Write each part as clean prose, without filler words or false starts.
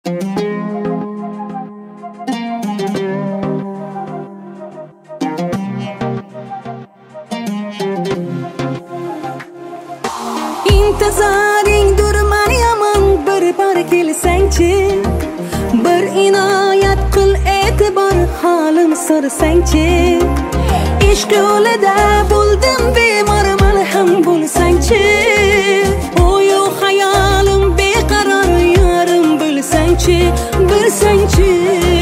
İntizoring durman yomon, bir bor kelsangchi, bir inoyat qil e'tibor, holim so'rasangchi. Ishq yo'lida bo'ldim bemor, malham bo'lsangchi. O'yu xayolim beqaror, yorim bilsangchi, bilsangchi.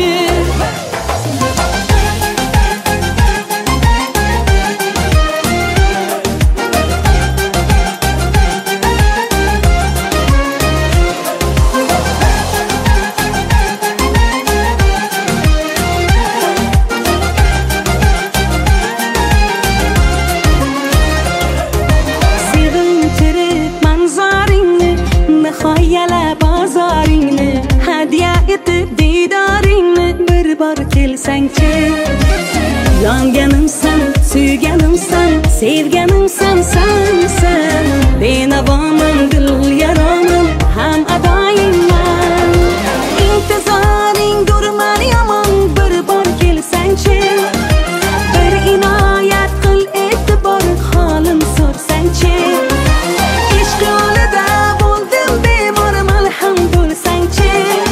Didaringni bir bor kelsangchi, yonganimsan, suyganimsan, sevganimsan sensan. Benavoman, dil yaroman, ham adoyingman. Intizoring durman yomon, bir bor kelsangchi, bir inoyat qil e'tibor, holim so'rsangchi. Ishq yo'lida bo'ldim bemor, malham bo'lsangchi.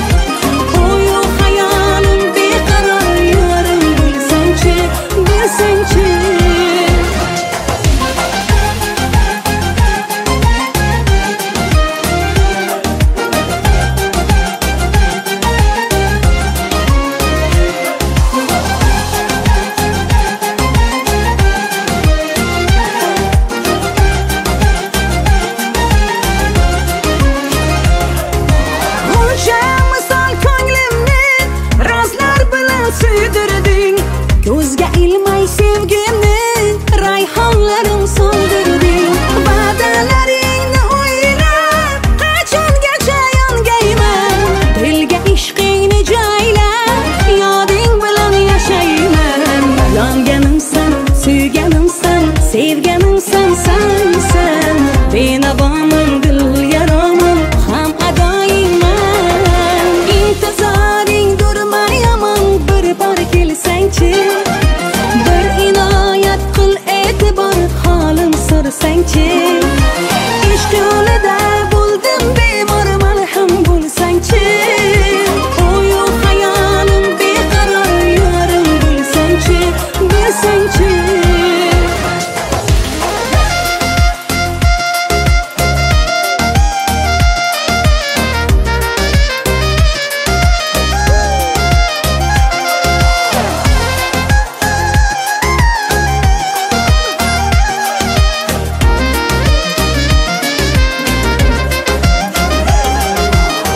Ko'zga ilmay sevgimni, rayhonlarim so'ndirding. Va'dalaringni o'ylab, qachongacha yongayman. Dilga ishqingni joylab, yoding bilan yashayman. Yonganimsan, suyganimsan, sevganimsan sensan. Benavoman, dil yaroman, ham adoyingman. Intizoring durman yomon, bir bor kelsangchi, bir inoyat qil e'tibor, holim so'rasangchi. Ishq yo'lida bo'ldim bemor, malham bo'lsangchi. O'yu xayolim beqaror, yorim bilsangchi, bilsangchi.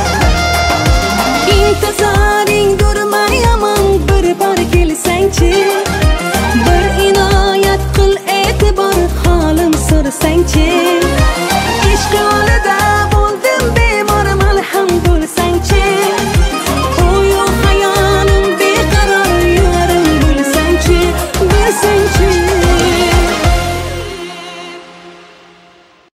Intizoring durman yomon, bir bor kelsangchi,